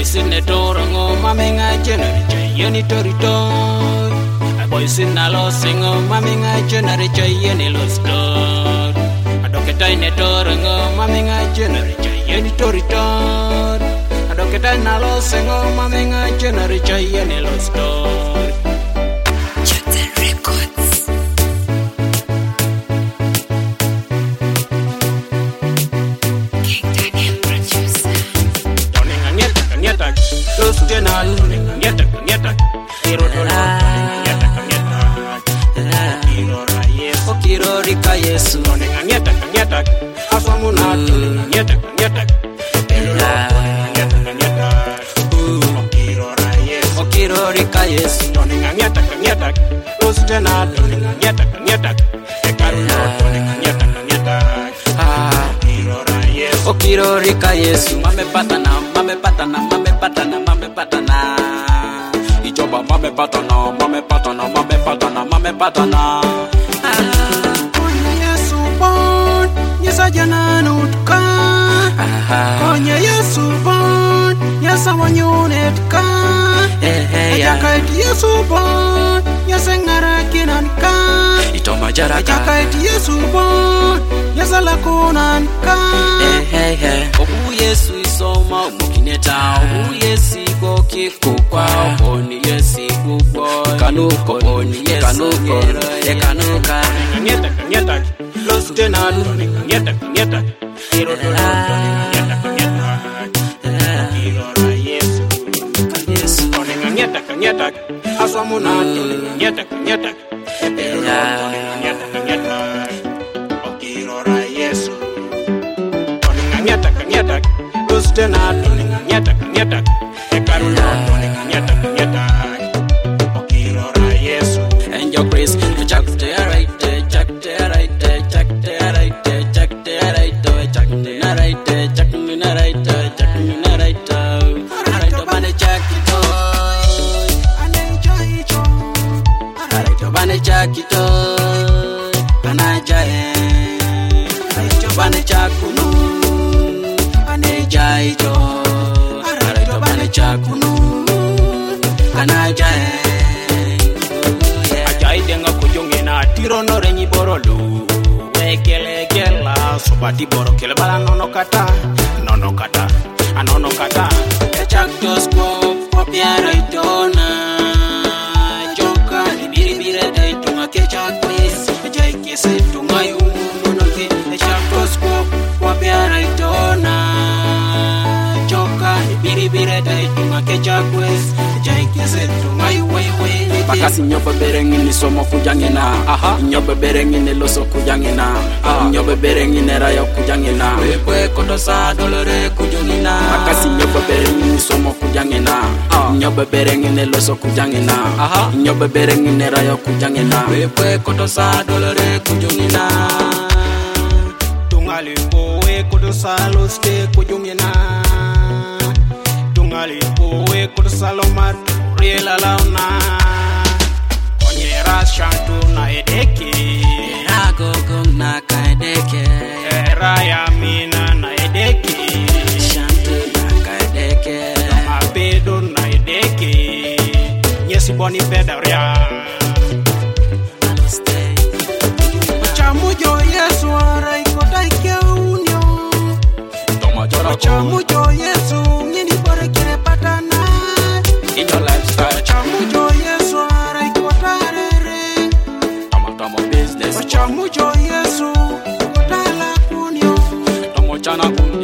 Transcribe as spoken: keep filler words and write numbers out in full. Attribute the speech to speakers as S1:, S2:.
S1: boys in the door ngo mamenga generator yeni torito boys in the loss ngo mamenga generator yeni lost adoketa in the door ngo mamenga generator yeni torito adoketa in the loss ngo mamenga generator yeni lost General, nyata nyata, hero dola, nyata nyata, hero Yesu, hero rika Yesu, nyata nyata, aswamu nato, nyata nyata, hero nyata nyata, hero Yesu, hero rika Yesu, nyata nyata, los general, nyata nyata, hero nyata nyata, hero Yesu, hero rika Yesu, mame patana, mame patana, mame patana. Patana ijoba mame patana mame patana mame patana mame patana Konye Yesu bon Yesa jana nutka Konye Yesu bon Yesa wanyunetka Ajaka iti Yesu bon Yesa ngara kinanka Itoma jaraka Ajaka iti Yesu bon Yesa lakunanka Obu Yesu isoma umukineta Obu Yesu kukwa oni Yesu kukwa kanuko oni Yesu kanuko e kanuka nyeta nyeta los tenal nyeta nyeta hero nyeta nyeta hero Yesu Yesu oni nyeta nyeta aswamu nato nyeta nyeta hero nyeta nyeta hero Yesu oni nyeta nyeta los tenal nyeta nyeta and your praise, check the right, check the right, check the right, check the right, check the right, check the right, check the right, alright, bane check it out, and enjoy it, alright, bane check it out, and enjoy it, alright, bane check kunu, and enjoy it, alright, bane check kunu, and enjoy it. Tiro no renyi borolu Wekele gela Sobati boro kele bala nono kata Nono kata Anono kata Echak tosko Popia raitona Joka Libiri bire daitunga Kechak kwis Ejai kese tunga yumu Nonoke Echak tosko Popia raitona Joka Libiri bire daitunga Kechak kwis Ejai kese tunga yumu Bakasi nyoba berengi ni somo kujangina aha nyoba berengi ni loso kujangina aha nyoba berengi ni rayo kujangina wewe kodosa dolore kujungina bakasi nyoba berengi ni somo kujangina aha nyoba berengi ni loso kujangina aha nyoba berengi ni rayo kujangina wewe kodosa dolore kujungina tungali powe kodosa loste kujungina tungali powe kodosa lomar riela launa Shantu na edeke Ragogo na kaedeke Raya mina na edeke Shantu na kaedeke Mabedo na edeke Nyesi boni peda ria Chamujo Yesu arai kodai ke unyo Chamujo Yesu Nini bore kire patana In your lifestyle Chamujo Yesu arai kodare Chamujo Yesu, kutala kunyo Tomo chana kunyo